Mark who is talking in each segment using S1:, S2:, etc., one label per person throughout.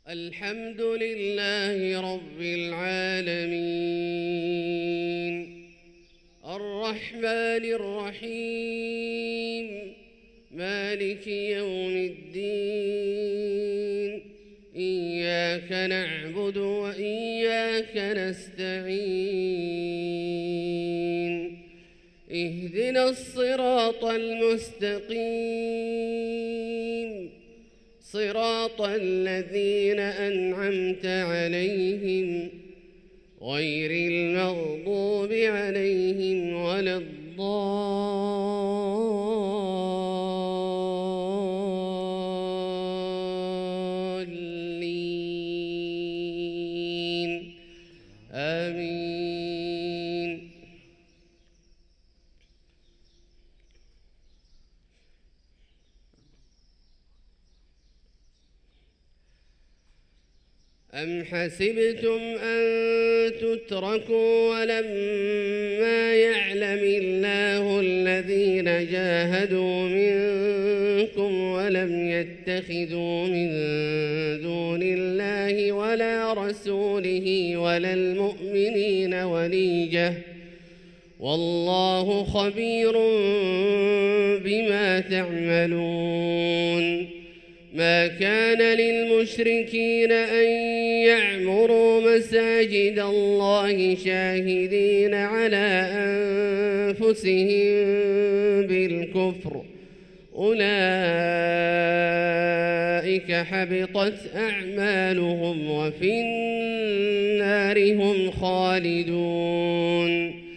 S1: الحمد لله رب العالمين الرحمن الرحيم مالك يوم الدين إياك نعبد وإياك نستعين اهدنا الصراط المستقيم صراط الذين أنعمت عليهم غير المغضوب عليهم ولا الضالين آمين. أم حسبتم أن تتركوا ولما يعلم الله الذين جاهدوا منكم ولم يتخذوا من دون الله ولا رسوله ولا المؤمنين وليجة والله خبير بما تعملون. ما كان للمشركين أن يعمروا مساجد الله شاهدين على أنفسهم بالكفر أولئك حبطت أعمالهم وفي النار هم خالدون.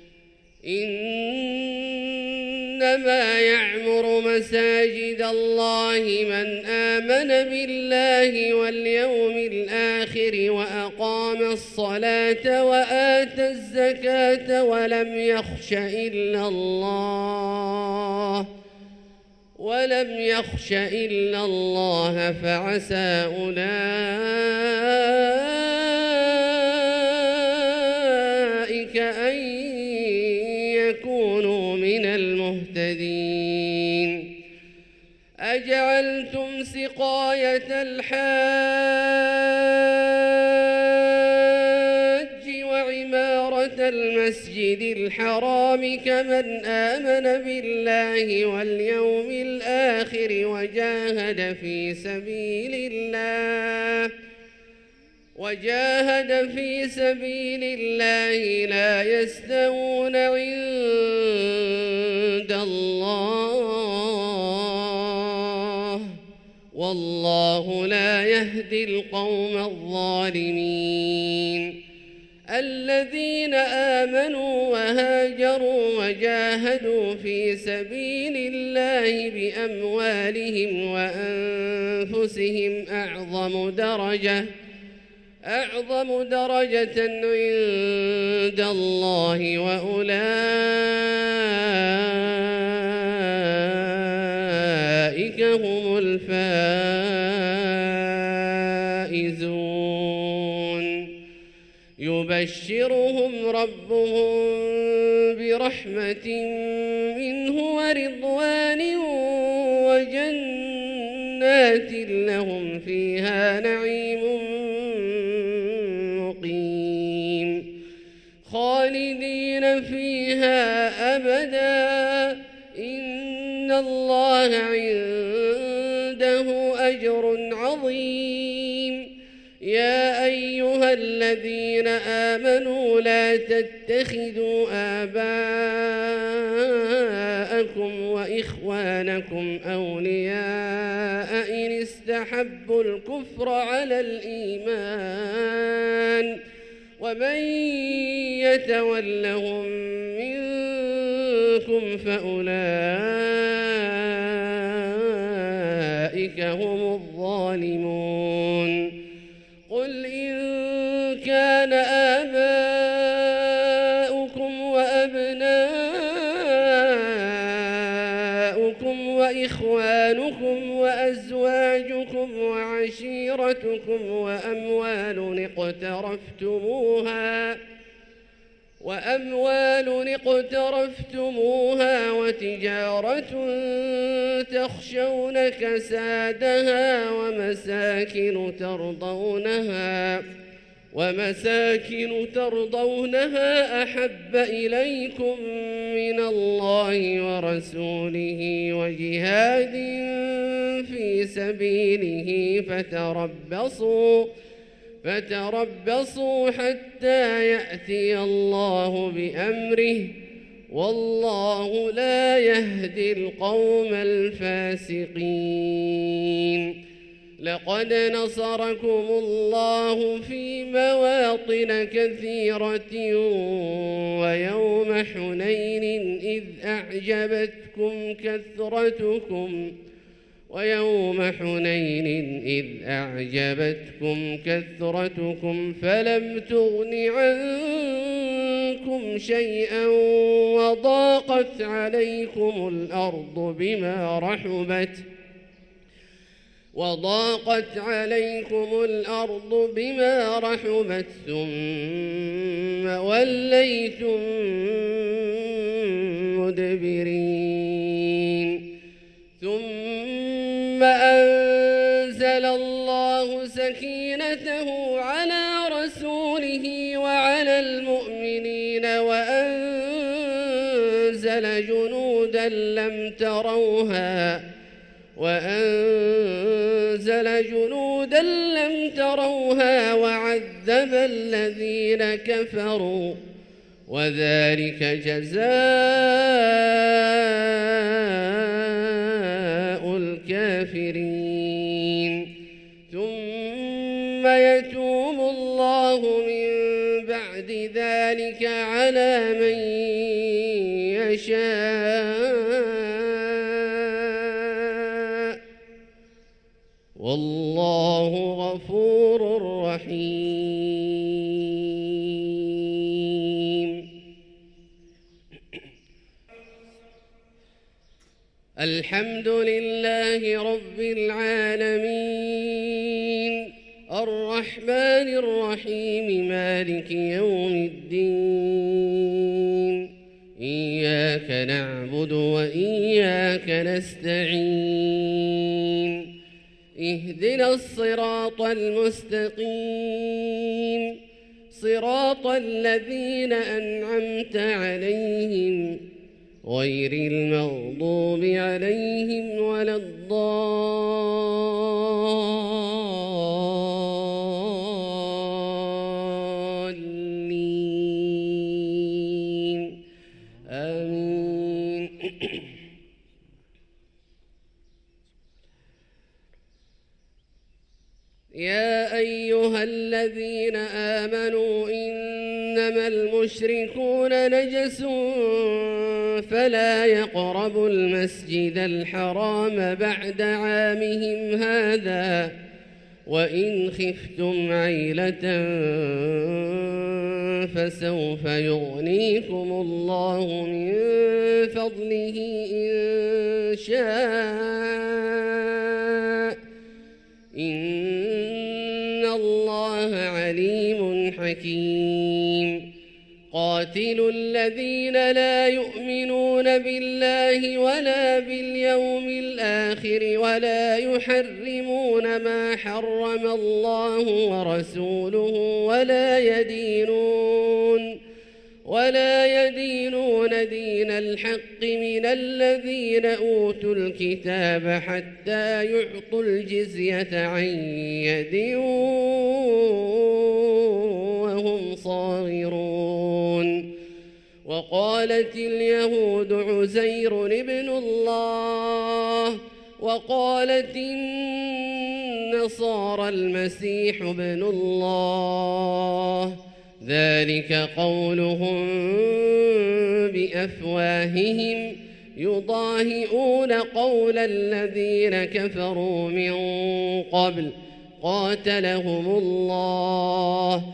S1: إنما يعمر مساجد الله من آمن بالله واليوم الآخر وأقام الصلاة وآتى الزكاة ولم يخش إلا الله فعسى أولئك أن يكونوا من المهتدين. أجعلتم سقاية الحاج وعمارة المسجد الحرام كمن آمن بالله واليوم الآخر وجاهد في سبيل الله لا يستوون عند الله والله لا يهدي القوم الظالمين. الذين آمنوا وهاجروا وجاهدوا في سبيل الله بأموالهم وأنفسهم أعظم درجة عند الله وأولئك هم الفائزون. يبشرهم ربهم برحمة منه ورضوان وجنات لهم فيها نعيم مقيم خالدين فيها أبدا إن الله عنده أجر عظيم. يا أيها الذين آمنوا لا تتخذوا آباءكم وإخوانكم أولياء إن استحبوا الكفر على الإيمان ومن يتولهم منكم فأولئك هم الظالمون. قل إن كان آباؤكم وأبناؤكم وإخوانكم وأزواجكم وعشيرتكم وأموال اقترفتموها وتجارة تخشون كسادها ومساكن ترضونها أحب إليكم من الله ورسوله وجهاد في سبيله فتربصوا حتى يأتي الله بأمره والله لا يهدي القوم الفاسقين. لقد نصركم الله في مواطن كثيرة ويوم حنين إذ أعجبتكم كثرتكم فلم تغن عنكم شيئا وضاقت عليكم الأرض بما رحبت ثم وليتم مدبرين. ثم أنزل الله سكينته على رسوله وعلى المؤمنين وأنزل جنودا لم تروها وعذب الذين كفروا وذلك جزاء الكافرين. ثم يتوب الله من بعد ذلك على من يشاء والله غفور رحيم. الحمد لله رب العالمين الرحمن الرحيم مالك يوم الدين إياك نعبد وإياك نستعين اهدنا الصراط المستقيم صراط الذين أنعمت عليهم غير المغضوب عليهم ولا الضالين آمين. يا أيها الذين آمنوا إنما المشركون نجس فلا يقربوا المسجد الحرام بعد عامهم هذا وإن خفتم عيلة فسوف يغنيكم الله من فضله إن شاء إن الله عليم حكيم. قاتلوا الذين لا يؤمنون بالله ولا باليوم الآخر ولا يحرمون ما حرم الله ورسوله ولا يدينون دين الحق من الذين أوتوا الكتاب حتى يعطوا الجزية عن يد وهم صاغرون. وقالت اليهود عزير ابن الله وقالت النصارى المسيح ابن الله ذلك قولهم بأفواههم يضاهئون قول الذين كفروا من قبل قاتلهم الله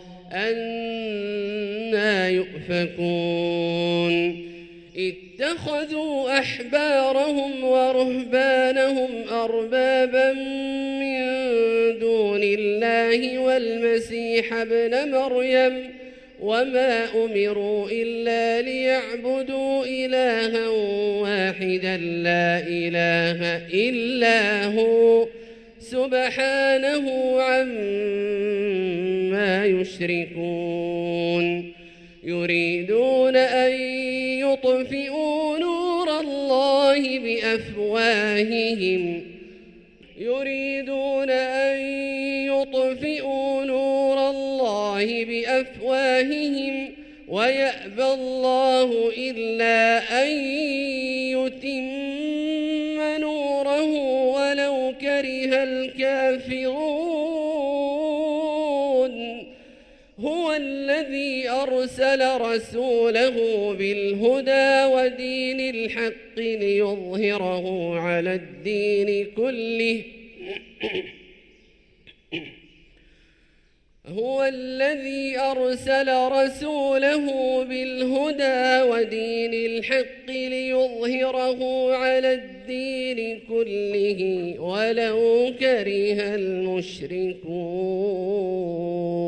S1: أنى يؤفكون. اتخذوا أحبارهم ورهبانهم أربابا من دون الله والمسيح ابن مريم وما أمروا إلا ليعبدوا إلها واحدا لا إله إلا هو سبحانه عما يشركون يريدون أن يطفئوا نور الله بأفواههم ويأبى الله إلا أن يتم نوره ولو كره الكافرون هو الذي أرسل رسوله بالهدى ودين الحق ليظهره على الدين كله ولو كره المشركون.